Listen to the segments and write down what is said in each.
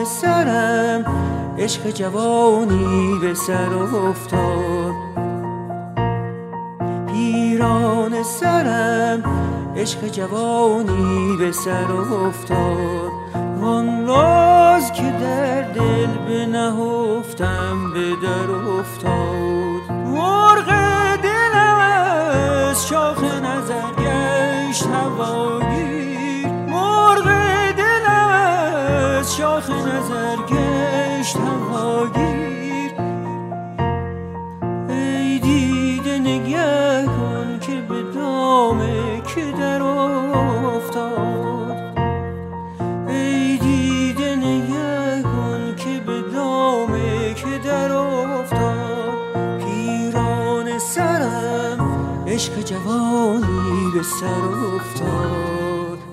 سرم عشق جوانی به سر افتاد. پیران سرم عشق جوانی به سر افتاد. وان راز که در دل بنهفتم به در افتاد. مرغ دلم از شاخ نظر گشت هواگیر. مرغ دلم از شاخ نظر گشت هواگیر. ای دیده نگه کن که به دام که در افتاد. ای دیده نگه کن که به دام که در افتاد. پیران سرم عشق جوانی به سر افتاد.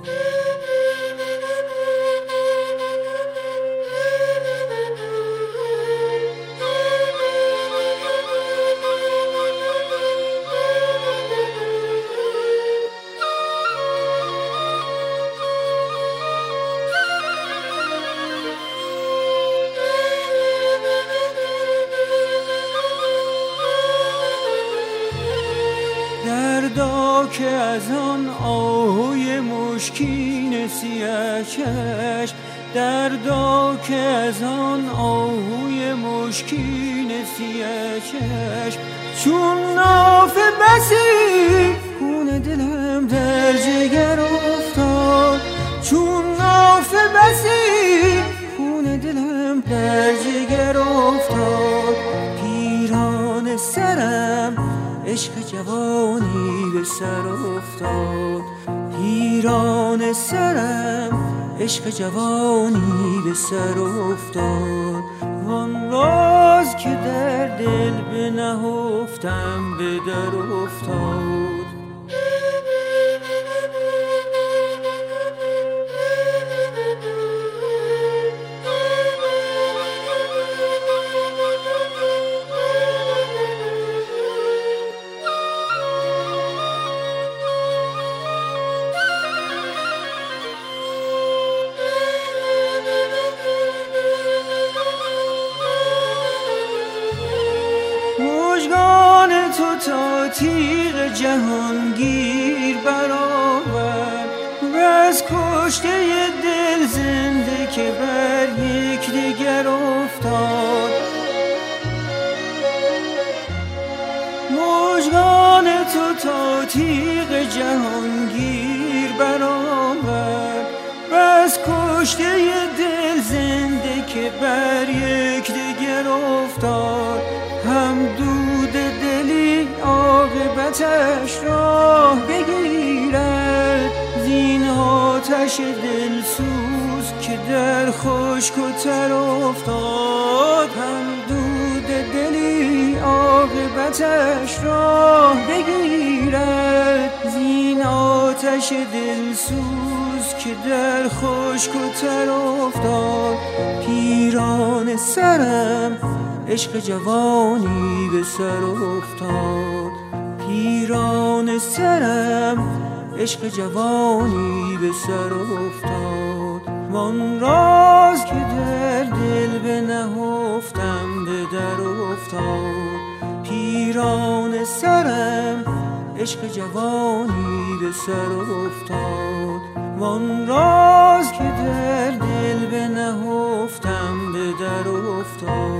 دردا که از آن آهوی مشکین سیاه چشم. دردا که از آن آهوی مشکین سیاه چشم. چون ناف بسی خون دلم در جگر افتاد. چون ناف بسی خون دلم در جگر افتاد. پیران سرم عشق جوانی به سر افتاد. پیران سرم عشق جوانی به سر افتاد. وان راز که در دل بنهفتم به در افتاد. مژگان تو تا تیغ جهانگیر برآورد. و از کشته دل زنده که بر یک دگر افتاد. مژگان تو تا تیغ جهانگیر برآورد. و از کشته دل زنده که بر یک دگر افتاد. هم دود دلی عاقبتش را بگیرد. زین آتش دلسوز که در خشک و تر افتاد. هم دود دلی عاقبتش را بگیرد. زین آتش دلسوز که در خشک و تر افتاد. پیران سرم عشق جوانی به سر افتاد. پیران سرم عشق جوانی به سر افتاد. وان راز که در دل بنهفتم به در افتاد. پیران سرم عشق جوانی به سر افتاد. وان راز که در دل بنهفتم به در افتاد.